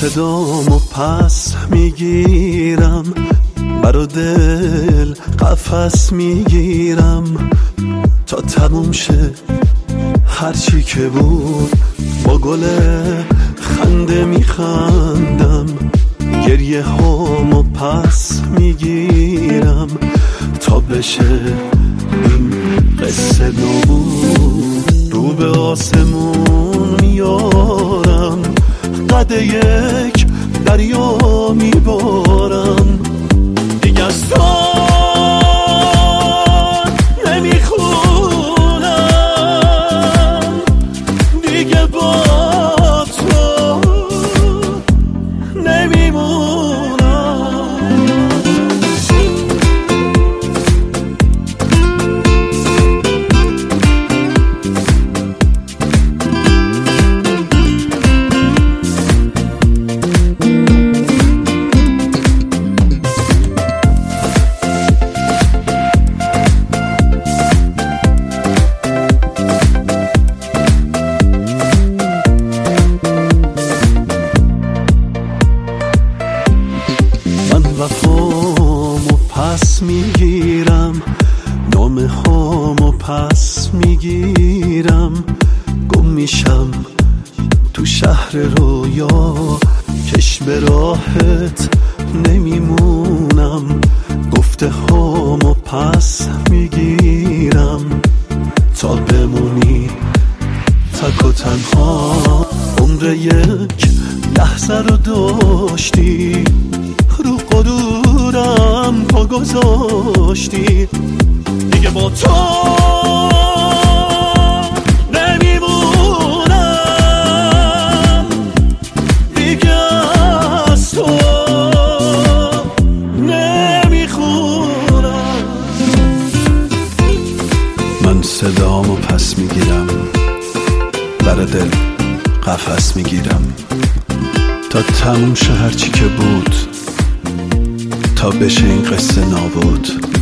صدامو پس میگیرم، برا دل قفس میگیرم تا تموم شه هرچی که بود. با گل خنده میخندم، گریه هامو پس میگیرم تا بشه این قصه نبود. رو به آسمون میارم، قد یک دریا میبارم، دیگه از تو نمیخونم، دیگه با تو نمیمونم. وفامو پس میگیرم، نامه هامو پس میگیرم، گم میشم تو شهر رویا، کش به راحت نمیمونم. گفته هامو پس میگیرم تا بمونی تک و تنها. عمر یک لحظه رو داشتی، رو غرورم پا گذاشتی، دیگه با تو نمیمونم، دیگه از تو نمیخونم. من صدامو پس میگیرم، برا دل قفس میگیرم تا تموم شه هرچی که بود، تا بشه این قصه نابود.